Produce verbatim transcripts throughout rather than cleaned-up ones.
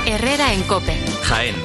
Herrera en COPE. Jaén.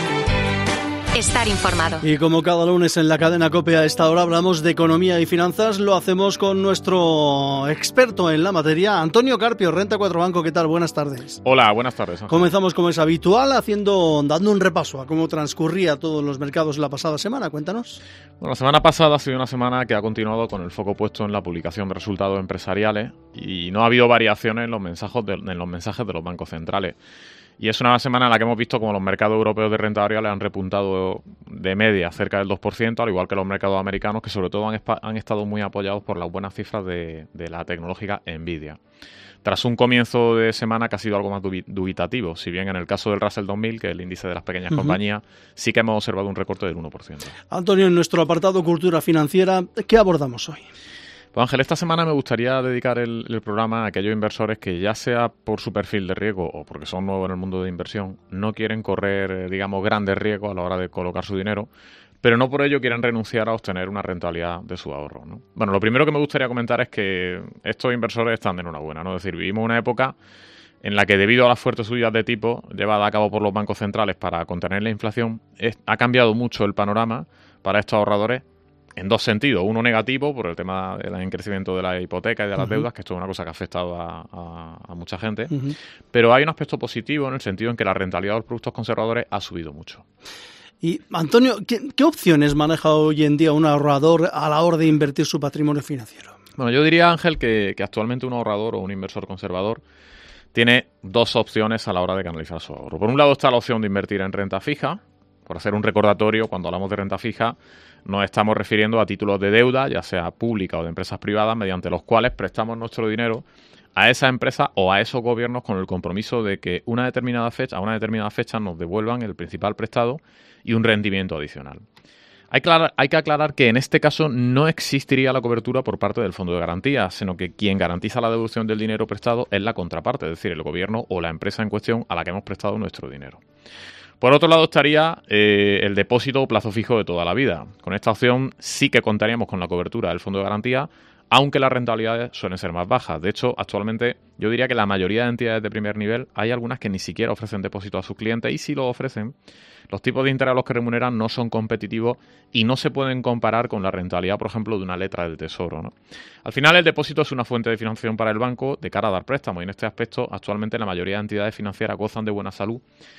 Estar informado. Y como cada lunes en la cadena COPE a esta hora hablamos de economía y finanzas, lo hacemos con nuestro experto en la materia, Antonio Carpio, Renta cuatro Banco. ¿Qué tal? Buenas tardes. Hola, buenas tardes, Ángel. Comenzamos como es habitual, haciendo, dando un repaso a cómo transcurría todos los mercados la pasada semana. Cuéntanos. Bueno, la semana pasada ha sido una semana que ha continuado con el foco puesto en la publicación de resultados empresariales y no ha habido variaciones en los mensajes de, en los mensajes de los bancos centrales. Y es una semana en la que hemos visto como los mercados europeos de renta variable han repuntado de media cerca del dos por ciento, al igual que los mercados americanos, que sobre todo han, han estado muy apoyados por las buenas cifras de, de la tecnológica Nvidia. Tras un comienzo de semana que ha sido algo más dubitativo, si bien en el caso del Russell dos mil, que es el índice de las pequeñas uh-huh. compañías, sí que hemos observado un recorte del uno por ciento. Antonio, en nuestro apartado Cultura Financiera, ¿qué abordamos hoy? Pues Ángel, esta semana me gustaría dedicar el, el programa a aquellos inversores que, ya sea por su perfil de riesgo o porque son nuevos en el mundo de inversión, no quieren correr, digamos, grandes riesgos a la hora de colocar su dinero, pero no por ello quieren renunciar a obtener una rentabilidad de su ahorro, ¿no? Bueno, lo primero que me gustaría comentar es que estos inversores están de enhorabuena, ¿no? Es decir, vivimos una época en la que, debido a las fuertes subidas de tipo llevadas a cabo por los bancos centrales para contener la inflación, es, ha cambiado mucho el panorama para estos ahorradores en dos sentidos. Uno negativo, por el tema del encrecimiento de la hipoteca y de las uh-huh. deudas, que esto es una cosa que ha afectado a, a, a mucha gente. Uh-huh. Pero hay un aspecto positivo en el sentido en que la rentabilidad de los productos conservadores ha subido mucho. Y, Antonio, ¿qué, qué opciones maneja hoy en día un ahorrador a la hora de invertir su patrimonio financiero? Bueno, yo diría, Ángel, que, que actualmente un ahorrador o un inversor conservador tiene dos opciones a la hora de canalizar su ahorro. Por un lado está la opción de invertir en renta fija. Por hacer un recordatorio, cuando hablamos de renta fija, nos estamos refiriendo a títulos de deuda, ya sea pública o de empresas privadas, mediante los cuales prestamos nuestro dinero a esa empresa o a esos gobiernos con el compromiso de que una determinada fecha, a una determinada fecha nos devuelvan el principal prestado y un rendimiento adicional. Hay que, aclarar, hay que aclarar que en este caso no existiría la cobertura por parte del fondo de garantía, sino que quien garantiza la devolución del dinero prestado es la contraparte, es decir, el gobierno o la empresa en cuestión a la que hemos prestado nuestro dinero. Por otro lado estaría eh, el depósito o plazo fijo de toda la vida. Con esta opción sí que contaríamos con la cobertura del fondo de garantía, aunque las rentabilidades suelen ser más bajas. De hecho, actualmente yo diría que la mayoría de entidades de primer nivel, hay algunas que ni siquiera ofrecen depósito a sus clientes, y si lo ofrecen, los tipos de interés a los que remuneran no son competitivos y no se pueden comparar con la rentabilidad, por ejemplo, de una letra del Tesoro, ¿no? Al final, el depósito es una fuente de financiación para el banco de cara a dar préstamos, y en este aspecto actualmente la mayoría de entidades financieras gozan de buena salud.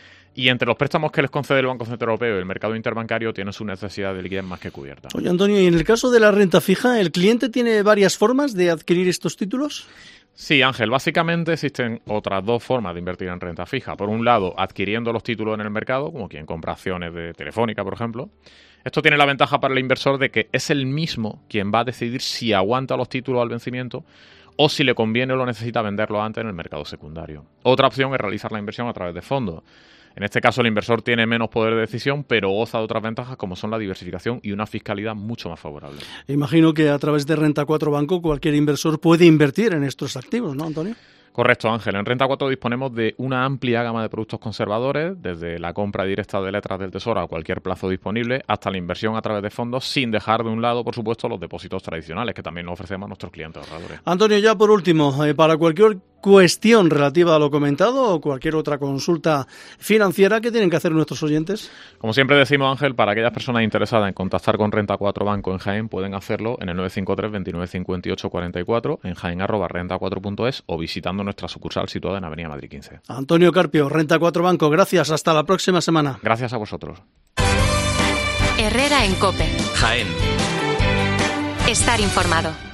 Y entre los préstamos que les concede el Banco Central Europeo y el mercado interbancario tienen su necesidad de liquidez más que cubierta. Oye, Antonio, y en el caso de la renta fija, ¿el cliente tiene varias formas de adquirir estos títulos? Sí, Ángel, básicamente existen otras dos formas de invertir en renta fija. Por un lado, adquiriendo los títulos en el mercado, como quien compra acciones de Telefónica, por ejemplo. Esto tiene la ventaja para el inversor de que es el mismo quien va a decidir si aguanta los títulos al vencimiento o si le conviene o lo necesita venderlo antes en el mercado secundario. Otra opción es realizar la inversión a través de fondos. En este caso, el inversor tiene menos poder de decisión, pero goza de otras ventajas como son la diversificación y una fiscalidad mucho más favorable. Imagino que a través de Renta cuatro Banco cualquier inversor puede invertir en estos activos, ¿no, Antonio? Correcto, Ángel. En Renta cuatro disponemos de una amplia gama de productos conservadores, desde la compra directa de letras del Tesoro a cualquier plazo disponible, hasta la inversión a través de fondos, sin dejar de un lado, por supuesto, los depósitos tradicionales, que también nos ofrecemos a nuestros clientes ahorradores. Antonio, ya por último, eh, para cualquier cuestión relativa a lo comentado o cualquier otra consulta financiera, ¿qué tienen que hacer nuestros oyentes? Como siempre decimos, Ángel, para aquellas personas interesadas en contactar con Renta cuatro Banco en Jaén, pueden hacerlo en el nueve cinco tres, veintinueve cincuenta y ocho cuarenta y cuatro, en jaén arroba renta cuatro punto es o visitando nuestra sucursal situada en Avenida Madrid quince. Antonio Carpio, Renta cuatro Banco, gracias. Hasta la próxima semana. Gracias a vosotros. Herrera en COPE. Jaén. Estar informado.